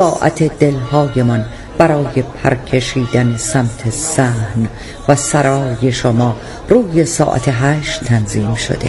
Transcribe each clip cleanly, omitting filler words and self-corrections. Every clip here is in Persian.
ساعت دلهایمان برای پرکشیدن سمت صحن و سرای شما روی ساعت 8 تنظیم شده.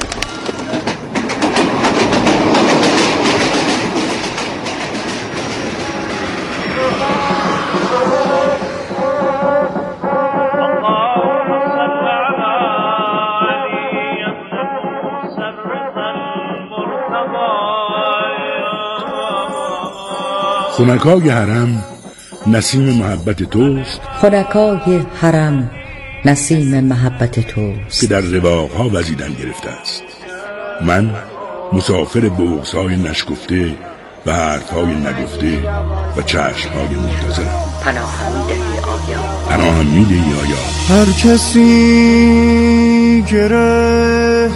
خنکای حرم نسیم محبت توست، خنکای حرم نسیم محبت توست که در رواقها وزیدن گرفته است. من مسافر بغض‌های نشکفته و حرف‌های نگفته و چشم‌های منتظرم. پناهم می‌دهی آیا؟ پناهم می‌دهی آیا؟ هر کسی گره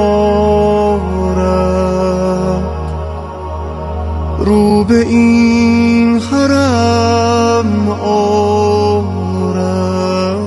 دارد رو به این حرم آرد.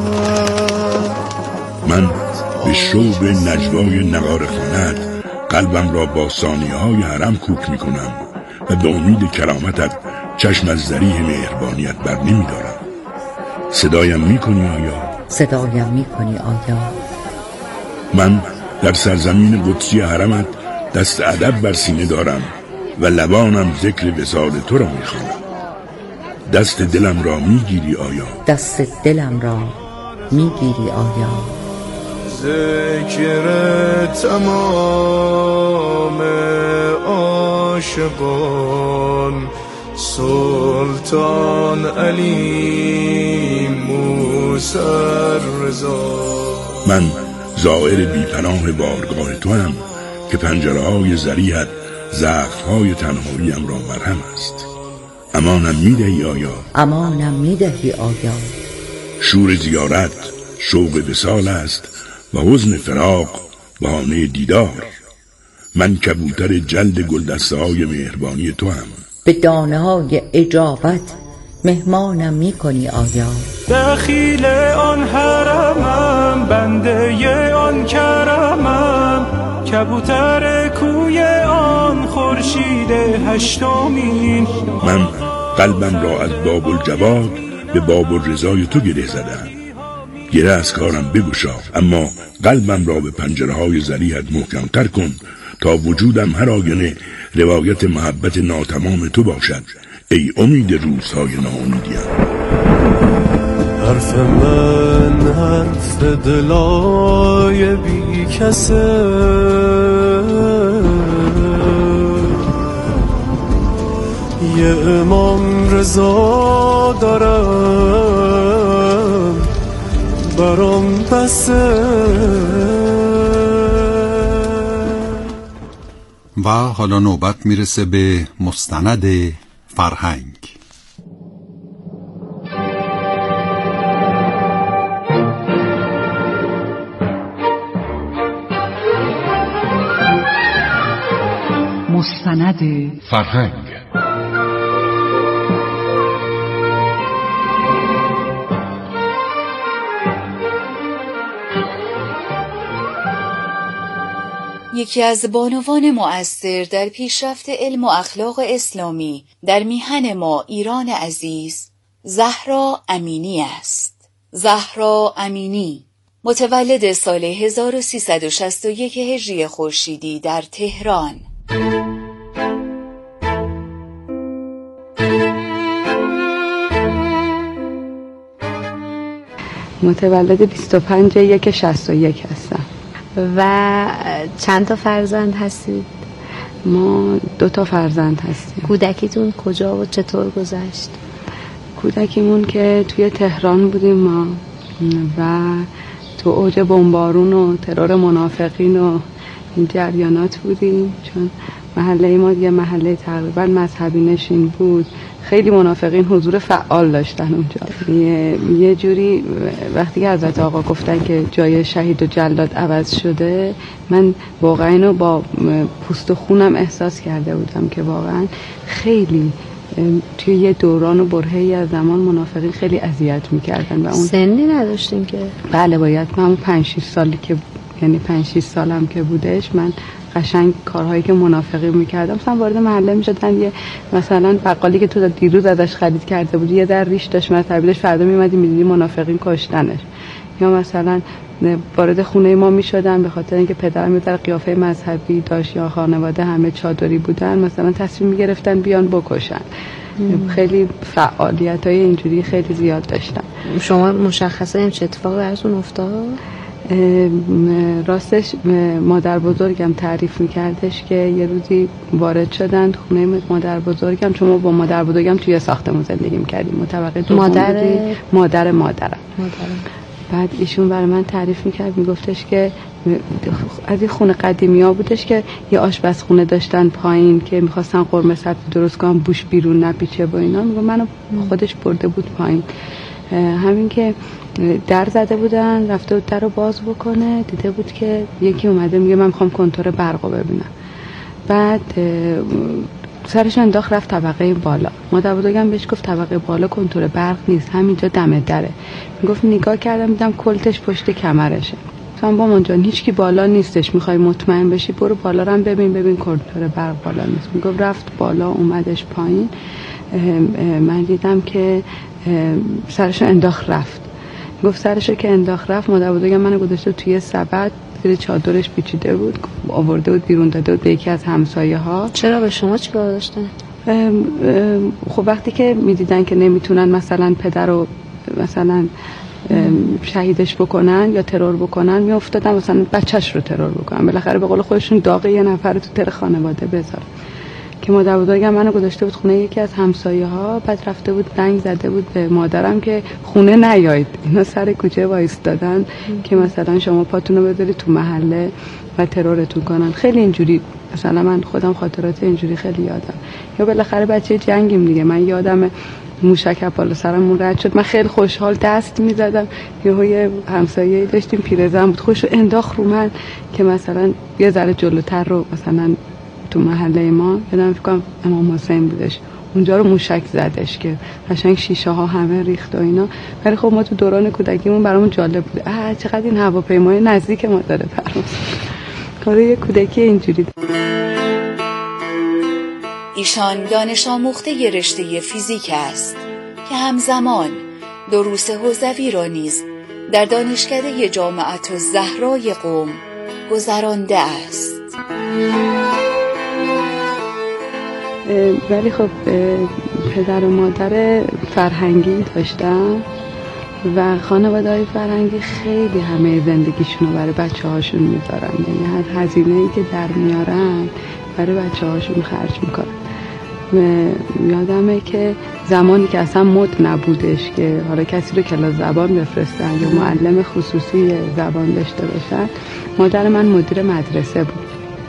من به شوق نجوای نغاره خانت قلبم را با ثانیه‌های حرم کوک می‌کنم و به امید کرامتت چشم از ذریح مهربانیت بر نمی‌دارم. صدایم می‌کنی آیا؟ صدایم می‌کنی آیا؟ من در سرزمین قدسی حرمت دست ادب بر سینه دارم و لبانم ذکر وصال تو را می‌خوانم. دست دلم را می‌گیری آیا؟ دست دلم را می‌گیری آیا؟ ذکر تمام عاشقان سلطان علی موسی رضا. من زائر بی‌پناه بارگاه تو هم که پنجره‌های ذریحت زخم‌های تنهاییم را مرهم است. امانم می‌دهی آیا؟ امانم می‌دهی آیا؟ شور زیارت شوق وصال است و حزن فراق بهانه دیدار. من کبوتر جلد گلدسته‌های مهربانی تو هم. به دانه‌های اجابت مهمانم می‌کنی آیا؟ دخیل آن حرمم بنده آن کرمم کبوتر کوی آن خورشید هشتمین. من قلبم را از باب الجواد به باب الرضای تو گره زدم. گره از کارم بگشا، اما قلبم را به پنجره‌های ذریحت محکم‌تر کن تا وجودم هر آینه روایت محبت ناتمام تو باشد. ای امید روزهای ناامیدیم. حرف من حرف دلای بی کسه، یه امام رضا دارم برام بسه. و حالا نوبت میرسه به مستند فرهنگ. مستند فرهنگ. یکی از بانوان مؤثر در پیشرفت علم و اخلاق اسلامی در میهن ما ایران عزیز زهرا امینی است. زهرا امینی متولد سال 1361 هجری خورشیدی در تهران. متولد 25/1/61 هستم. و چند تا فرزند هستید؟ ما 2 فرزند هستیم. کودکیتون کجا و چطور گذشت؟ کودکیمون که توی تهران بودیم ما و تو اوج بمبارون و ترور منافقین و این جریانات بودیم، چون محله ما یه محله تقریبا مذهبی نشین بود. خیلی منافقین حضور فعال داشتن اونجا. یه جوری وقتی که حضرت آقا گفتن که جای شهید و جلاد عوض شده، من واقعا اینو با پوست و خونم احساس کرده بودم که واقعا خیلی توی یه دوران و برهه‌ای از زمان منافقین خیلی اذیت می‌کردن و اون سنی نداشتیم که. بله باید من 5-6 سالی که یعنی 5-6 سالم که بودش من قشنگ کارهایی که منافقی میکردم، مثلا وارد محله میشدن، یه مثلا بقالی که تو دیروز ازش خرید کرده بودی یه در ریش داشت مرتبهش، فردا میومدی میدیدی منافقین کشتنش. یا مثلا وارد خونه ما میشدن به خاطر اینکه پدرم یه در قیافه مذهبی داشت یا خانواده همه چادری بودن، مثلا تصمیم میگرفتن بیان بکشن. خیلی فعالیت‌های اینجوری خیلی زیاد داشتن. شما مشخصه این چه اتفاقی براتون افتاد؟ راستش مادر بزرگم تعریف میکردش که یه روزی وارد شدن خونه مادر بزرگم، چون ما با مادر بزرگم توی ساختمون زندگی میکردیم، طبقه دوم بودیم. مادرم. بعد ایشون برای من تعریف میکرد، میگفتش که از این خونه قدیمی ها بودش که یه آشپزخونه داشتن پایین که میخواستن قرمه سبزی درست کنن بوش بیرون نپیچه و اینا. میگم منو خودش برده بود پایین، همین که در زده بودن رفته بود در رو باز بکنه، دیده بود که یکی اومده میگه من میخوام کنتور برق رو ببینم. بعد سرش انداخت رفت طبقه بالا. مادر بزرگم بهش گفت طبقه بالا کنتور برق نیست، همینجا دم دره. میگفت نگاه کردم دیدم کلتش پشت کمرشه. گفتم با جان هیچ کی بالا نیستش، میخوای مطمئن بشی برو بالا رو هم ببین کنتور برق بالا نیست. میگفت رفت بالا اومدش پایین، من دیدم که سرشو انداخت رفت. گفت سرشو که انداخت رفت، مادر بزرگم منو گذاشته توی سبد، زیر چادرش پیچیده بود، آورده بود بیرون داده بود به یکی از همسایه ها. چرا به شما چیکار داشتن؟ خب وقتی که میدیدن که نمیتونن مثلا پدر رو مثلا شهیدش بکنن یا ترور بکنن، میافتادن مثلا بچهش رو ترور بکنن، بالاخره به قول خودشون داغ یه نفر رو تو تر خانواده بذارن. که مادر بزرگم منو گذاشته بود خونه یکی از همسایه ها، بعد رفته بود زنگ زده بود به مادرم که خونه نیایید، اینا سر کوچه وایستادن که مثلا شما پاتون رو بذارید تو محله و ترورتون کنن. خیلی اینجوری مثلا من خودم خاطرات اینجوری خیلی یادم. یا بالاخره بچه جنگیم دیگه، من یادم موشک بالا سرمون رد شد، من خیلی خوشحال دست میزدم، یه همسایه‌ای داشتیم پیرزن بود، خوشو انداخت رو من که مثلا یه ذره جلوتر رو مثلا تو محله ما یادم فکر کنم امام حسین بودش، اونجا رو موشک زدش که قشنگ شیشه ها همه ریخت و اینا. ولی خب ما تو دوران کودکیمون برامون جالب بود، چقدر این هواپیمای نزدیک ما داره پرواز کنه. یه کودکی اینجوری. ایشان دانش آموخته رشته فیزیک است که همزمان دروس حوزوی را نیز در دانشکده جامعة الزهرای قم گذرانده است. ولی خب پدر و مادر فرهنگی داشتم و خانواده‌های فرهنگی خیلی همه زندگیشون رو برای بچه هاشون میذارن، یعنی هر هزینه‌ای که در میارن برای بچه هاشون خرج میکنن. یادمه که زمانی که اصلا مد نبودش که حالا کسی رو کلاس زبان بفرستن یا معلم خصوصی زبان داشته باشن، مادر من مدیر مدرسه بود.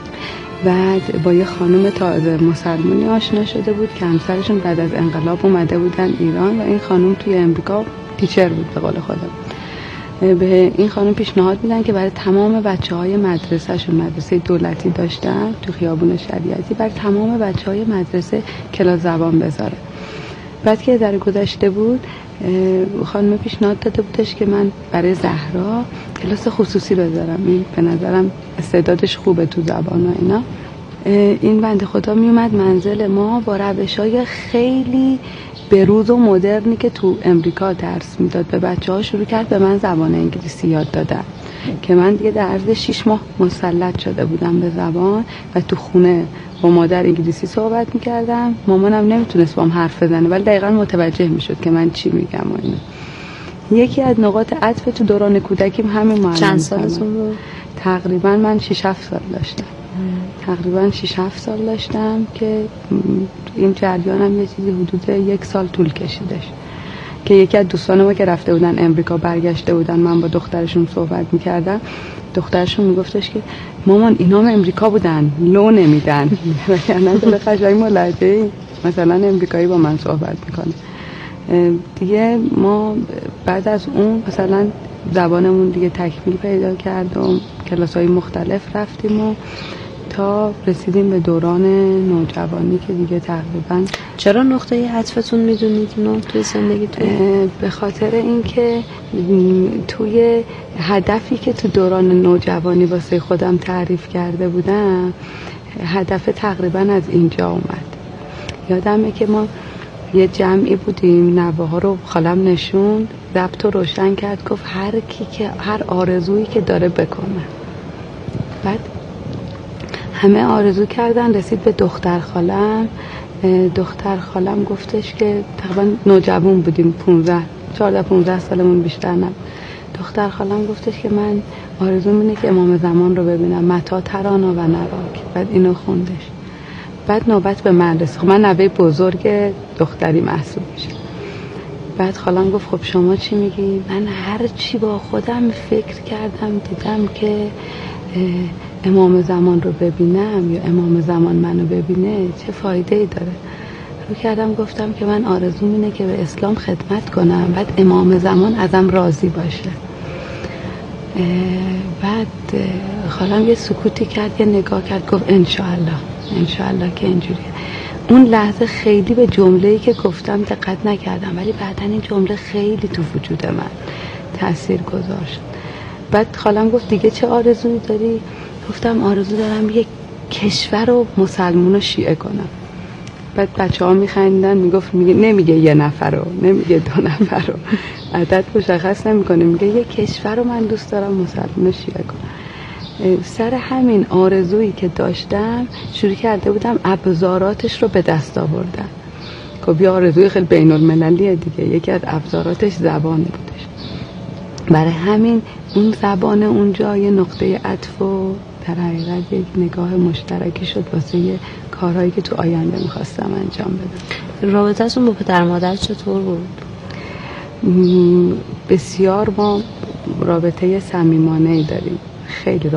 بعد با یه خانم تازه مسلمانی آشنا شده بود که همسرشون بعد از انقلاب اومده بودن ایران و این خانم توی امریکا تیچر بود به قول خودم. به این خانم پیشنهاد میدن که برای تمام بچه‌های مدرسه‌شون، مدرسه دولتی داشتن تو خیابون شریعتی، برای تمام بچه‌های مدرسه کلاس زبان بذاره. بعد که در گذشته بود خانم پیشنهاد داده بودش که من برای زهرا کلاس خصوصی بذارم، این به نظرم استعدادش خوبه تو زبان و اینا. این بنده خدا میومد منزل ما با روش‌های خیلی بروز و مدرنی که تو امریکا درس میداد به بچه‌ها شروع کرد به من زبان انگلیسی یاد دادن که من دیگه در عرض 6 ماه مسلط شده بودم به زبان و تو خونه با مادر انگلیسی صحبت میکردم. مامانم نمیتونست با هم حرف بزنه ولی دقیقا متوجه میشد که من چی میگم و اینا. یکی از نقاط عطف تو دوران کودکیم همین معلم. چند سالتون بود؟ تقریبا من 6-7 سال داشتم. تقریبا 6-7 سال داشتم که این جریانم یه چیزی حدود 1 سال طول کشیدش که یکی از دوستان ما که رفته بودن امریکا برگشته بودن، من با دخترشون صحبت میکردم، دخترشون میگفتش که مامان اینا هم امریکا بودن لو نمیدن وگرنه دل قشنگ ملحجه مثلا امریکایی با من صحبت میکنه. دیگه ما بعد از اون مثلا زبانمون دیگه تکمیل پیدا کرد و کلاس‌های مختلف رفتیم و تا رسیدیم به دوران نوجوانی که دیگه تقریبا. چرا نقطه عطفتون میدونید اینو توی زندگیتون؟ به خاطر اینکه توی هدفی که تو دوران نوجوانی واسه خودم تعریف کرده بودم، هدف تقریبا از اینجا اومد. یادمه که ما یه جمعی بودیم، نوه‌ها رو خالم نشوند، ضبط رو روشن کرد، گفت هر آرزویی که داره بکنه. بعد همه آرزو کردن، رسید به دختر خالم گفتش که تقریبا نوجوان بودیم، 14-15 سالمون بیشتر نبود. دختر خالم گفتش که من آرزوم اینه که امام زمان رو ببینم، متی ترانا و نراک. بعد اینو خوندش. بعد نوبت به من رسید. من نوه بزرگ دختری محسوب میشم. بعد خالم گفت خب شما چی میگی؟ من هر چی با خودم فکر کردم دیدم که امام زمان رو ببینم یا امام زمان منو ببینه چه فایده ای داره. رو کردم گفتم که من آرزوم اینه که به اسلام خدمت کنم، بعد امام زمان ازم راضی باشه. بعد خالم یه سکوتی کرد، یه نگاه کرد، گفت انشاءالله که اینجوریه. اون لحظه خیلی به جمله‌ای که گفتم دقت نکردم، ولی بعدن این جمله خیلی تو وجود من تأثیر گذاشت. بعد خالم گفت دیگه چه آرزویی داری؟ گفتم آرزو دارم یک کشور رو مسلمون و شیعه کنم. بعد بچه‌ها میخندیدن، نمیگه یه نفر رو، نمیگه 2 نفر رو، عدد مشخص نمیکنه، میگه یه کشور رو من دوست دارم مسلمون و شیعه کنم. سر همین آرزویی که داشتم شروع کرده بودم ابزاراتش رو به دست آوردن. خب یه آرزوی خیلی بین المللیه دیگه، یکی از ابزاراتش زبان بودش. برای همین اون زبان اونجا یه نقطه عطف و در حقیقت یک نگاه مشترکی شد واسه یه کارهایی که تو آینده میخواستم انجام بدم. رابطه‌تون با پدر مادر چطور بود؟ بسیار ما رابطه صمیمانه‌ای داریم. خیلی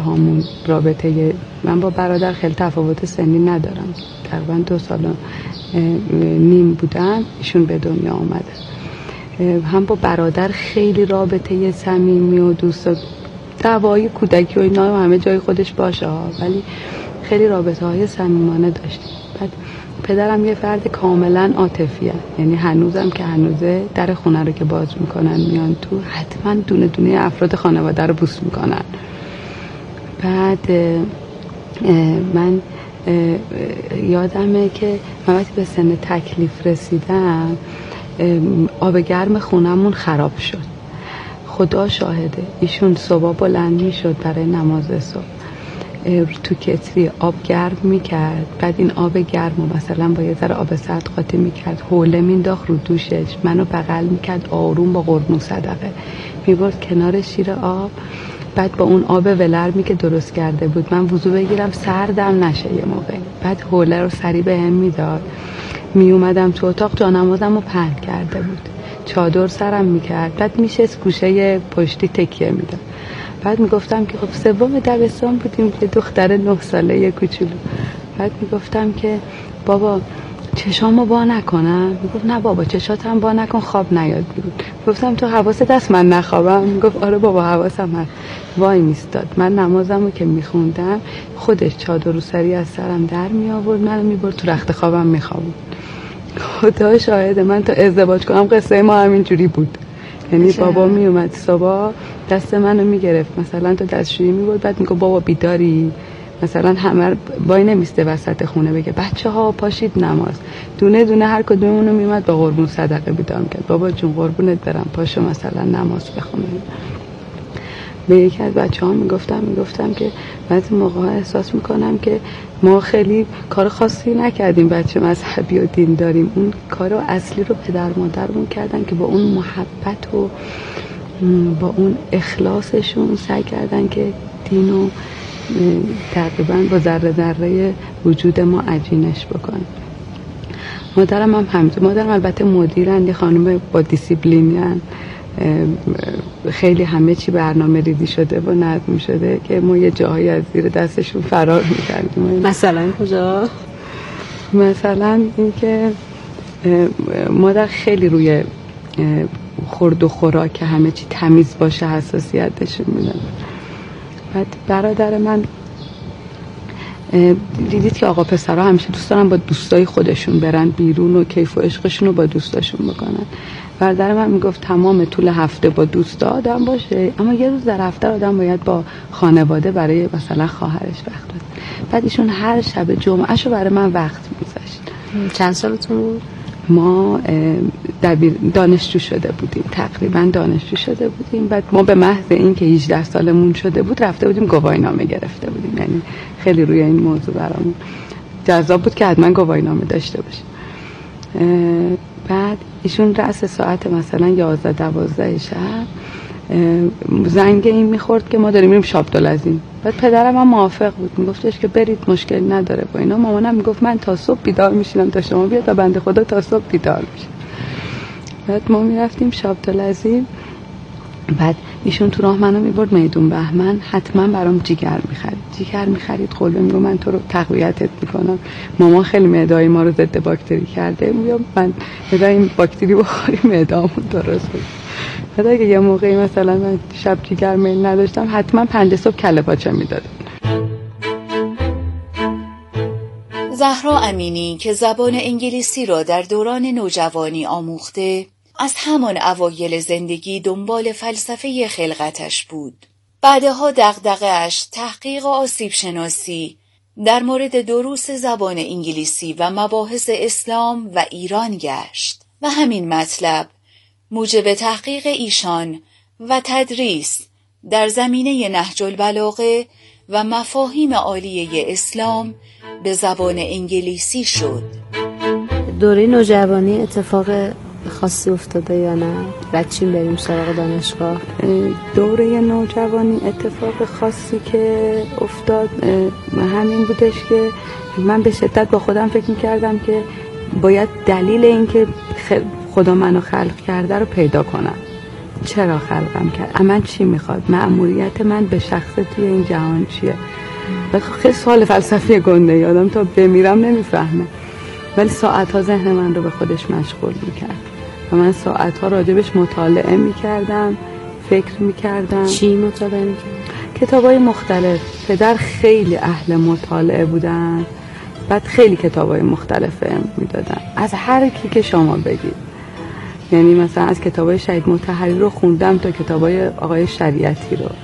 من با برادر خیلی تفاوت سنی ندارم، تقریبا 2 سال و نیم بودم ایشون به دنیا آمده. هم با برادر خیلی رابطه صمیمی و دوست، دعوای کودکی و اینا همه جای خودش باشه ولی خیلی رابطه های صمیمانه داشتیم. بعد پدرم یه فرد کاملا عاطفیه، یعنی هنوزم که هنوزه در خونه رو که باز میکنن میان تو، حتما دونه دونه افراد خانواده رو بوس میکنن. بعد من یادمه که وقتی به سن تکلیف رسیدم آب گرم خونمون خراب شد. خدا شاهده، ایشون صبح بلند میشد برای نماز صبح، تو کتری آب گرم میکرد، بعد این آب گرم رو مثلا با یه ذره آب سرد قاطی میکرد، حوله مینداخت رو دوشش، منو بغل میکرد آروم با قربون صدقه میبرد کنار شیر آب، بعد با اون آب ولرمی که درست کرده بود من وضو بگیرم سردم نشه یه موقع، بعد حوله رو سری به هم میداد. میومدم تو اتاق، جانمازم رو پهن کرده بود، چادر سرم میکرد، بعد میشست گوشه پشتی تکیه میداد. بعد میگفتم که خب سوم دبستان بودیم که دختر 9 ساله یه کوچولو، بعد میگفتم که بابا چشامو با نکنم، میگفت نه بابا چشاتم با نکن خواب نیاد بیرون. گفتم تو حواست هست من نخوابم؟ میگفت آره بابا حواسم هست. وای میستاد، من نمازمو که میخوندم خودش چادر رو سری از سرم در میآورد، منو میبرد تو رخت خوابم میخوابون. خدا شاهده من تا ازدواج کنم قصه ما همینجوری بود. یعنی بابا میومد صبح دست منو میگرفت مثلا تا دستشویی میبرد، بعد میگه بابا بیداری، مثلا همه وای نمیسته وسط خونه بگه بچه‌ها پاشید نماز، دونه دونه هر کدومونو میومد با قربون صدقه بیدار کرد، بابا جون قربونت برم پاشو مثلا نماز بخونه. به یکی از بچه‌ها میگفتم که بعضی موقع احساس میکنم که ما خیلی کار خاصی نکردیم، بچه مذهبی و دین داریم، اون کارو اصلی رو پدر مادرمون کردن که با اون محبت و با اون اخلاصشون سعی کردن که دینو تقریبا با ذره ذره وجود ما عجینش بکنن. مادرم هم همینطور، مادرم البته مدیرن، یه خانم با دیسیپلینن، خیلی همه چی برنامه ریزی شده و نظم شده که ما یه جایی از زیر دستشون فرار می‌کردیم. مثلا کجا؟ مثلا این که مادر خیلی روی خورد و خوراک که همه چی تمیز باشه حساسیت نشون میدن. بعد برادر من دیدید که آقا پسرها همیشه دوست دارن با دوستای خودشون برن بیرون و کیف و عشقشون رو با دوستاشون بکنن. برادر من میگفت تمام طول هفته با دوستا آدم باشه، اما یه روز در هفته آدم باید با خانواده برای مثلا خواهرش وقت بده. بعد ایشون هر شب جمعهشو برای من وقت میذاشت. چند سالتون بود؟ ما دانشجو شده بودیم، تقریبا دانشجو شده بودیم. بعد ما به محض این که 18 سالمون شده بود رفته بودیم گواهینامه گرفته بودیم. یعنی خیلی روی این موضوع برامون جذاب بود که حتما گواهینامه داشته باشیم. بعد ایشون رأس ساعت مثلا 11-12 شب زنگ این میخورد که ما داریم میریم شابدالعظیم. بعد پدرم هم موافق بود، میگفتش که برید مشکلی نداره با اینا. مامانم میگفت من تا صبح بیدار میشینم تا شما بیاد، تا بنده خدا تا صبح بیدار میشه. بعد ما میرفتیم شابدالعظیم. بعد ایشون تو راه منو میبرد میدون بهمن، حتما برام جیگر میخرید قول میگم من تو رو تقویتت میکنم. مامان خیلی معده‌ای ما رو ضد باکتری کرده، میگم من این باکتری بخوریم معده‌مون درست بشه. بعد اگه یه موقعی مثلا من شب جیگر میل نداشتم حتما 5 صبح کله پاچه میدادم. زهرا امینی که زبان انگلیسی را در دوران نوجوانی آموخته، از همان اوایل زندگی دنبال فلسفه خلقتش بود. بعدها دغدغه‌اش تحقیق آسیب شناسی در مورد دروس زبان انگلیسی و مباحث اسلام و ایران گشت و همین مطلب موجب تحقیق ایشان و تدریس در زمینه نهج البلاغه و مفاهیم عالیه اسلام به زبان انگلیسی شد. دوره نوجوانی اتفاق خاصی افتاده یا نه؟ بچین بریم سراغ دانشگاه. دوره نوجوانی اتفاق خاصی که افتاد همین بودش که من به شدت با خودم فکر می‌کردم که باید دلیل این که خدا منو خلق کرده رو پیدا کنم. چرا خلقم کرد؟ من چی میخواد؟ مأموریت من به شخص توی این جهان چیه؟ خیلی سوال فلسفی گنده یادم تا بمیرم نمیفهمه، ولی ساعتها ذهن من رو به خودش مشغول میکرد و من ساعتها راجبش مطالعه میکردم، فکر میکردم. چی مطالعه میکردم؟ کتابای مختلف. پدر خیلی اهل مطالعه بودن، بعد خیلی کتابای مختلف میدادن از هر کی که شما بگید. یعنی مثلا از کتابای شهید مطهری رو خوندم تا کتابای آقای شریعتی رو،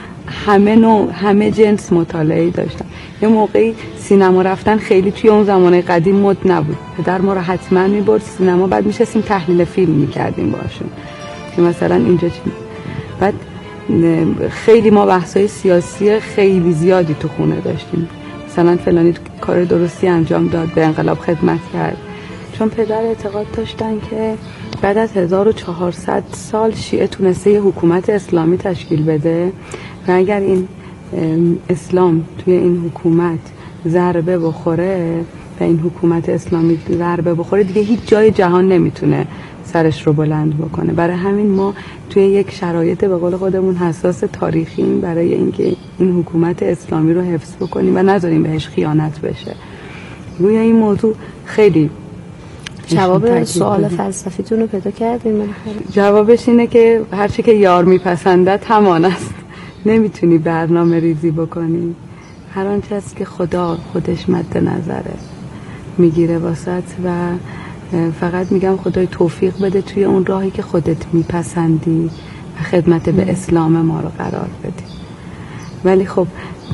همه جنس مطالعه‌ای داشتم. یه موقعی سینما رفتن خیلی توی اون زمانه قدیم مد نبود. پدر ما رو حتما میبرد سینما، بعد میشستیم تحلیل فیلم میکردیم باشون که مثلا اینجا چی. بعد خیلی ما بحثای سیاسی خیلی زیادی تو خونه داشتیم، مثلا فلانی کار درستی انجام داد، به انقلاب خدمت کرد. چون پدر اعتقاد داشتن که بعد از 1400 سال شیعه تونسته یه حکومت اسلامی تشکیل بده و اگر این اسلام توی این حکومت ضربه بخوره و این حکومت اسلامی ضربه بخوره دیگه هیچ جای جهان نمیتونه سرش رو بلند بکنه. برای همین ما توی یک شرایط به قول خودمون حساس تاریخی برای اینکه این حکومت اسلامی رو حفظ بکنیم و نذاریم بهش خیانت بشه. روی این موضوع خیلی جواب سوال فلسفیتون رو پیدا کردین؟ جوابش اینه که هر چی که یار میپسندد همان است. نمیتونی برنامه ریزی بکنی، هر آنچه است که خدا خودش مد نظره میگیره واسط و فقط میگم خدای توفیق بده توی اون راهی که خودت میپسندی و خدمت به اسلام ما رو قرار بدی. ولی خب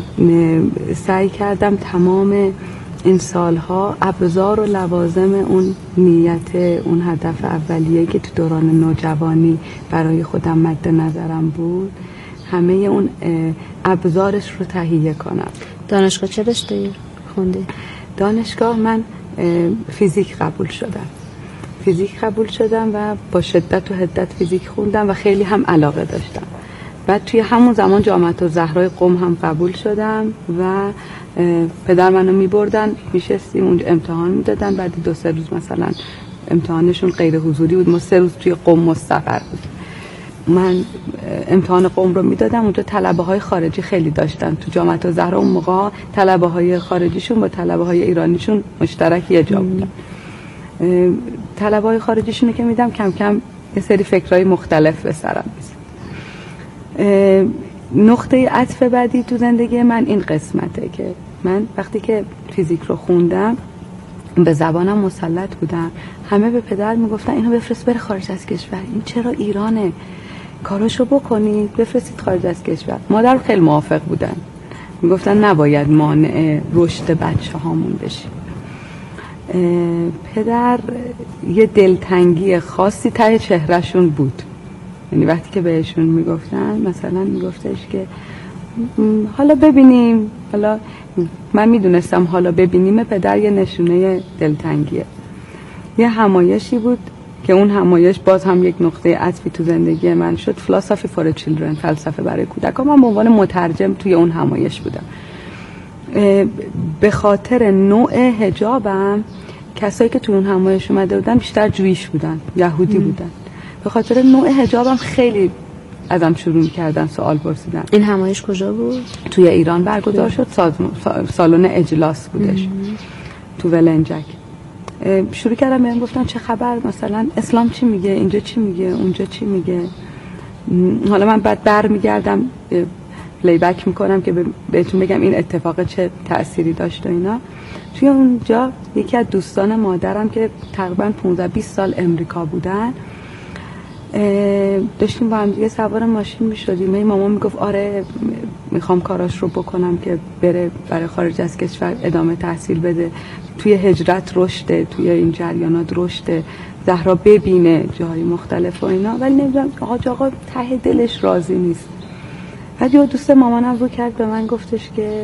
سعی کردم تمام این سالها ابزار و لوازم اون نیت، اون هدف اولیه‌ای که تو دوران نوجوانی برای خودم مد نظرم بود، همه اون ابزارش رو تهیه کنم. دانشگاه چه رشته خوندی؟ دانشگاه من فیزیک قبول شدم و با شدت و حدت فیزیک خوندم و خیلی هم علاقه داشتم. بعد توی همون زمان جامعه الزهرا قم هم قبول شدم و پدر منو میبردن میشستیم اونجا امتحان میدادن. بعد 2-3 روز مثلا امتحانشون غیر حضوری بود، ما 3 روز توی قم مستقر بود. من امتحان قم رو میدادم، اونجا طلبه های خارجی خیلی داشتن. تو جامعه الزهرا اون موقع طلبه های خارجیشون با طلبه های ایرانیشون مشترک یه جا بودن. طلبه های خارجیشون که میدم کم کم یه سری فکرهای مختلف به سرم میزد. نقطه عطف بعدی تو زندگی من این قسمته که من وقتی که فیزیک رو خوندم به زبانم مسلط بودم، همه به پدر میگفتن اینو بفرست بره خارج از کشور، این چرا ایرانه، کاراشو بکنید بفرستید خارج از کشور. مادر خیلی موافق بودن، میگفتن نباید مانع رشد بچه هامون بشیم. پدر یه دلتنگی خاصی ته چهرهشون بود، یعنی وقتی که بهشون میگفتن مثلا میگفتش که حالا ببینیم، حالا من میدونستم حالا ببینیم پدر یه نشونه دلتنگیه. یه همایشی بود که اون همایش باز هم یک نقطه عطفی تو زندگی من شد، Philosophy for Children، فلسفه برای کودکان. من به عنوان مترجم توی اون همایش بودم. به خاطر نوع حجابم کسایی که توی اون همایش اومده بودن بیشتر جویش بودن، یهودی بودن. به خاطر نوع حجابم خیلی ازم شروع کردن سوال پرسیدن. این همایش کجا بود؟ توی ایران برگزار شد، سالن اجلاس بودش تو ولنجک. شروع کردم بهم گفتن چه خبر، مثلا اسلام چی میگه، اینجا چی میگه، اونجا چی میگه. حالا من بعد برمیگردم پلی بک میکنم که بهتون بگم این اتفاق چه تأثیری داشت و اینا. توی اونجا یکی از دوستان مادرم که تقریبا 15-20 سال امریکا بودن، داشتیم با هم دیگه سوار ماشین میشدیم. مامان میگفت آره میخوام کاراش رو بکنم که بره برای خارج از کشور ادامه تحصیل بده، توی هجرت رشده، توی این جریانات رشده، زهرا ببینه جایی مختلف و اینا، ولی نمیدونم آقا ته دلش راضی نیست. بعد یه دوست مامانم رو کرد به من گفتش که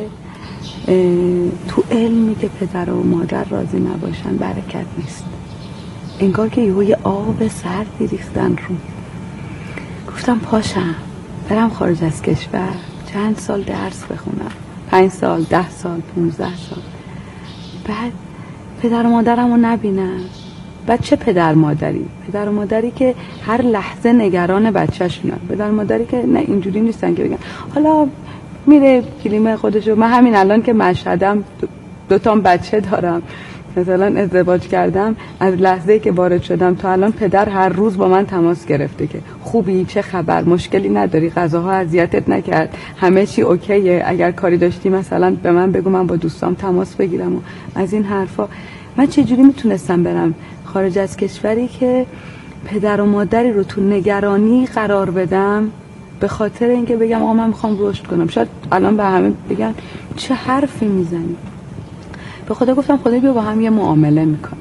تو علمی که پدر و مادر راضی نباشن برکت نیست. انگار که یه آب سردی ریختن رو. گفتم پاشم برم خارج از کشور، چند سال درس بخونم، 5 سال، 10 سال، 15 سال، بعد پدر و مادرم رو نبینم. بعد چه پدر مادری؟ پدر و مادری که هر لحظه نگران بچه‌شونن، پدر و مادری که نه اینجوری نیستن که بگن حالا میره کلیم خودشو. من همین الان که مشهدم 2 تا بچه دارم، مثلا ازدواج کردم، از لحظه‌ای که وارد شدم تا الان پدر هر روز با من تماس گرفته که خوبی، چه خبر، مشکلی نداری، غذاها اذیتت نکرد، همه چی اوکیه، اگر کاری داشتی مثلا به من بگو من با دوستام تماس بگیرم و از این حرفا. من چجوری میتونستم برم خارج از کشوری که پدر و مادری رو تو نگرانی قرار بدم به خاطر اینکه بگم آقا من میخوام رشد کنم؟ شاید الان به همه بگن چه حرفی میزنی. به خدا گفتم خدا بیا با هم یه معامله میکنه.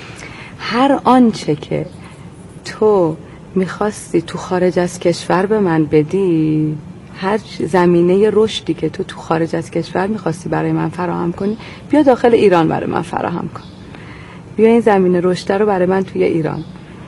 هر آنچه که تو میخواستی تو خارج از کشور به من بدی، هر زمینه رشدی که تو خارج از کشور میخواستی برای من فراهم کنی، بیا داخل ایران برای من فراهم کن. بیا این زمینه رشد رو برای من توی ایران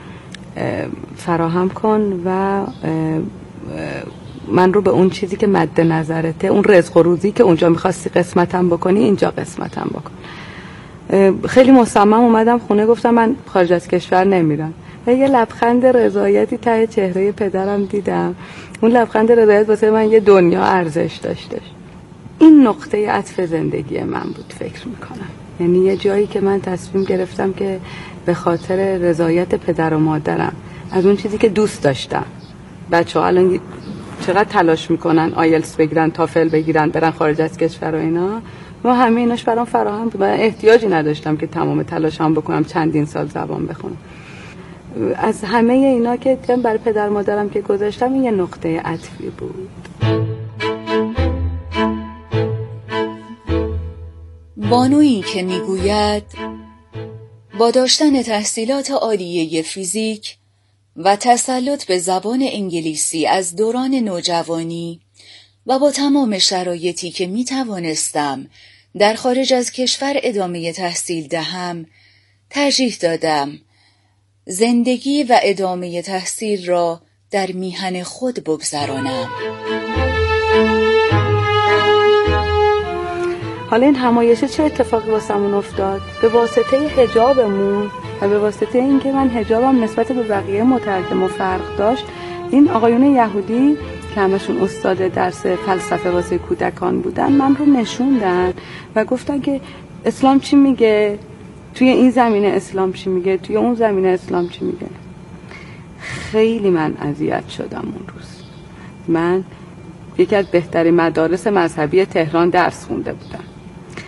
فراهم کن و من رو به اون چیزی که مد نظرته، اون رزق و روزی که اونجا میخواستی قسمتم بکنی اینجا قسمتم بکن. خیلی مصمم اومدم خونه، گفتم من خارج از کشور نمیرم و یه لبخند رضایتی ته چهره پدرم دیدم. اون لبخند رضایت واسه من یه دنیا ارزش داشتش. این نقطه عطف زندگی من بود فکر میکنم. یعنی یه جایی که من تصمیم گرفتم که به خاطر رضایت پدر و مادرم از اون چیزی که دوست داشتم، بچه‌ها الان چقدر تلاش میکنن آیلتس بگیرن، تافل بگیرن، برن خارج از کشور و اینا، و همه ایناش برام فراهم بود. من احتیاجی نداشتم که تمام تلاشم بکنم چندین سال زبان بخونم. از همه اینا که برای پدر مادرم که گذاشتم، این یه نقطه عطفی بود. بانویی که میگوید با داشتن تحصیلات عالیه فیزیک و تسلط به زبان انگلیسی از دوران نوجوانی و با تمام شرایطی که می توانستم در خارج از کشور ادامه تحصیل دهم، ترجیح دادم زندگی و ادامه تحصیل را در میهن خود بگذرانم. حالا این همایشه چه اتفاقی واسمون افتاد؟ به واسطه حجابمون و به واسطه اینکه من حجابم نسبت به بقیه مترجم و فرق داشت، این آقایون یهودی که همشون استاد درس فلسفه واسه کودکان بودن من رو نشوندن و گفتن که اسلام چی میگه، توی این زمینه اسلام چی میگه، توی اون زمینه اسلام چی میگه. خیلی من اذیت شدم اون روز. من یکی از بهترین مدارس مذهبی تهران درس خونده بودم.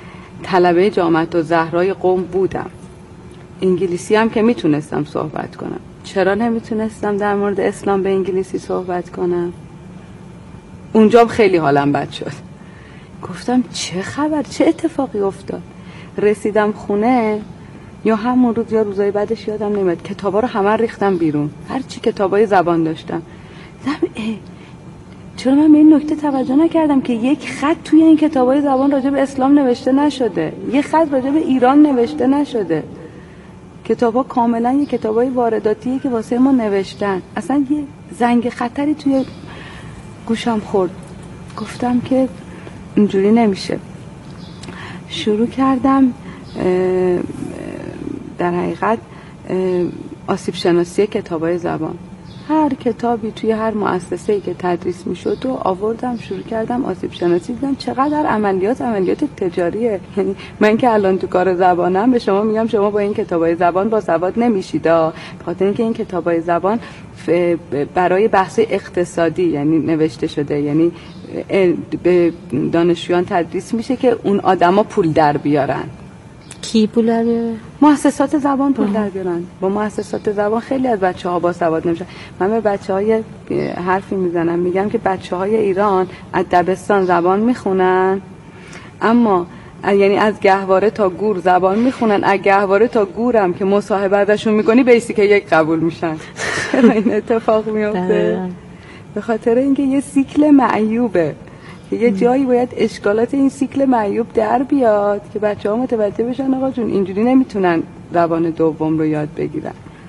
طلبه جامعه الزهرای قم بودم. انگلیسی هم که میتونستم صحبت کنم. چرا نمیتونستم در مورد اسلام به انگلیسی صحبت کنم؟ اونجا خیلی حالم بد شد. گفتم چه خبر، چه اتفاقی افتاد؟ رسیدم خونه یا همون روز یا روزای بعدش یادم نمیاد، کتابا رو همه ریختم بیرون، هرچی کتابای زبان داشتم. چرا من به این نکته توجه نکردم که یک خط توی این کتابای زبان راجع به اسلام نوشته نشده، یک خط راجع به ایران نوشته نشده. کتابا کاملا یک کتابای وارداتیه که واسه ما نوشتن. اصلا یه زنگ خطری توی گوشم خورد. گفتم که اینجوری نمیشه. شروع کردم در حقیقت آسیب شناسی کتابای زبان. هر کتابی توی هر مؤسسه‌ای که تدریس میشد و آوردم شروع کردم آسیب شناسی. دیدم چقدر عملیات تجاریه. یعنی من که الان تو کار زبانم به شما میگم شما با این کتابای زبان با سواد نمیشید، خاطر اینکه این کتابای زبان برای بحث اقتصادی یعنی نوشته شده، یعنی به دانشجویان تدریس میشه که اون آدما پول در بیارن. کی پول در بیاره؟ مؤسسات زبان پول در بیارن. با مؤسسات زبان خیلی از بچه‌ها با سواد نمیشن. من به بچه‌های حرفی میزنم، میگم که بچه‌های ایران از دبستان زبان میخونن، اما یعنی از گهواره تا گور زبان میخونن، از گهواره تا گورم که مصاحبه ازشون میکنی بیسیک یک قبول میشن. چرا این اتفاق میفته؟ به خاطر اینکه یه سیکل معیوبه. یه جایی باید اشکالات این سیکل معیوب در بیاد که بچه‌ها متوجه بشن آقا جون اینجوری نمیتونن زبان دوم رو یاد بگیرن.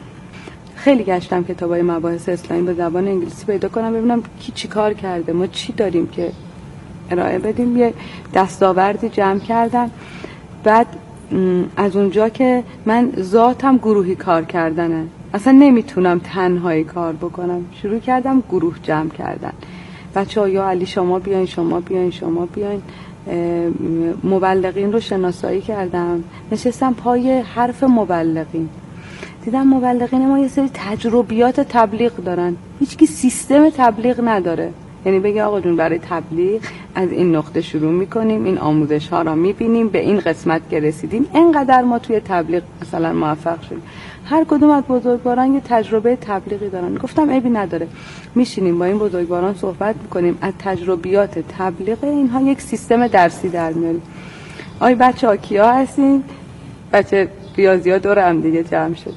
خیلی گشتم کتابای مباحث اسلامی به زبان انگلیسی پیدا کنم ببینم کی چی کار کرده، ما چی داریم که ارائه بدیم. یه دستاوردی جمع کردم. بعد از اونجا که من ذاتم گروهی کار کردنه، اصلا نمیتونم تنهایی کار بکنم، شروع کردم گروه جمع کردن. بچه‌ها یا علی شما بیاین، شما بیاین، شما بیاین. مبلغین رو شناسایی کردم، نشستم پای حرف مبلغین. دیدم مبلغین ما یه سری تجربیات تبلیغ دارن، هیچکی سیستم تبلیغ نداره. یعنی بگه آقا جون برای تبلیغ از این نقطه شروع میکنیم، این آموزش ها را میبینیم، به این قسمت که رسیدیم اینقدر ما توی تبلیغ مثلا موفق شدیم. هر کدوم از بزرگواران یه تجربه تبلیغی دارن. گفتم عیبی نداره، میشینیم با این بزرگواران صحبت میکنیم، از تجربیات تبلیغ اینها یک سیستم درسی در میاریم. آی بچه‌ها کیا هستین؟ بچه ریاضی‌ها دور هم دیگه جمع شد.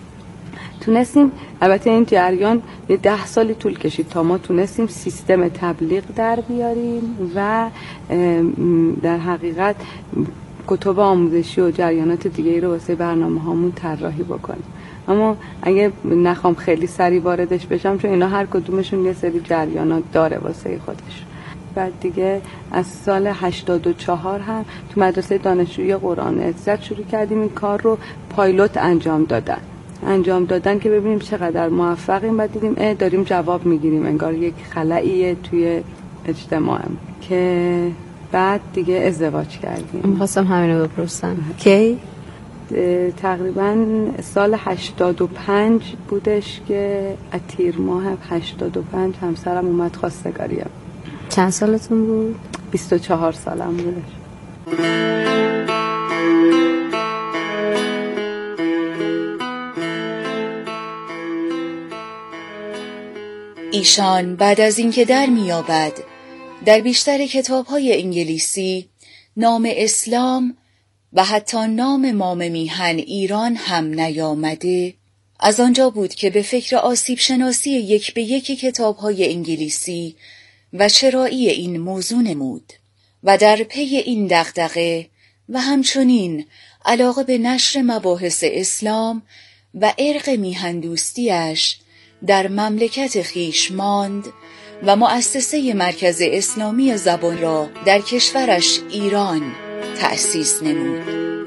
تونستیم، البته این جریان یه 10 سالی طول کشید تا ما تونستیم سیستم تبلیغ در بیاریم و در حقیقت کتب آموزشی و جریانات دیگه رو واسه برنامه هامون طراحی بکنیم. اما اگه نخوام خیلی سریع واردش بشم، چون اینا هر کدومشون یه سری جریانات داره واسه خودش. بعد دیگه از سال 84 هم تو مدرسه دانشجویی قرآن عزت شروع کردیم این کار رو پایلوت انجام دادن که ببینیم چقدر موفقیم. بعد دیدیم داریم جواب میگیریم، انگار یک خلأیه توی اجتماعم، که بعد دیگه ازدواج کردیم. می‌خواستم همین رو بپرسم. کی؟ تقریبا سال 85 بودش که تیر ماه 85 همسرم اومد خواستگاریم. چند سالتون بود؟ 24 سالم بودش. ایشان بعد از اینکه در میابد در بیشتر کتاب‌های انگلیسی نام اسلام و حتی نام مام میهن ایران هم نیامده، از آنجا بود که به فکر آسیب شناسی یک به یک کتاب‌های انگلیسی و چرایی این موضوع نمود و در پی این دغدغه و همچنین علاقه به نشر مباحث اسلام و ارق میهندوستیش در مملکت خویش ماند و مؤسسه مرکز اسلامی زبان را در کشورش ایران تأسیس نمود.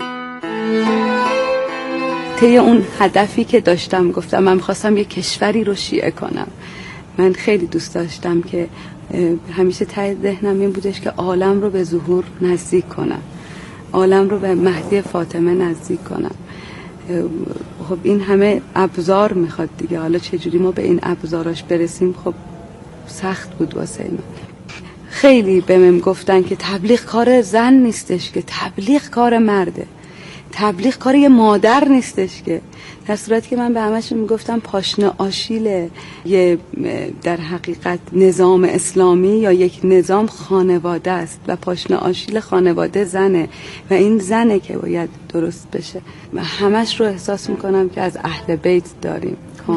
طی اون هدفی که داشتم، گفتم من می‌خواستم یه کشوری رو شیعه کنم. من خیلی دوست داشتم که همیشه ته ذهنم این بودش که عالم رو به ظهور نزدیک کنم، عالم رو به مهدی فاطمه نزدیک کنم. خب این همه ابزار میخواد دیگه، حالا چجوری ما به این ابزاراش برسیم خب سخت بود واسه اینا. خیلی بهم گفتن که تبلیغ کار زن نیستش، که تبلیغ کار مرده، تبلیغ کار یه مادر نیستش، که در صورتی که من به همشون میگفتم پاشنه آشیل یه در حقیقت نظام اسلامی یا یک نظام خانواده است و پاشنه آشیل خانواده زنه و این زنه که باید درست بشه و همش رو احساس میکنم که از اهل بیت داریم.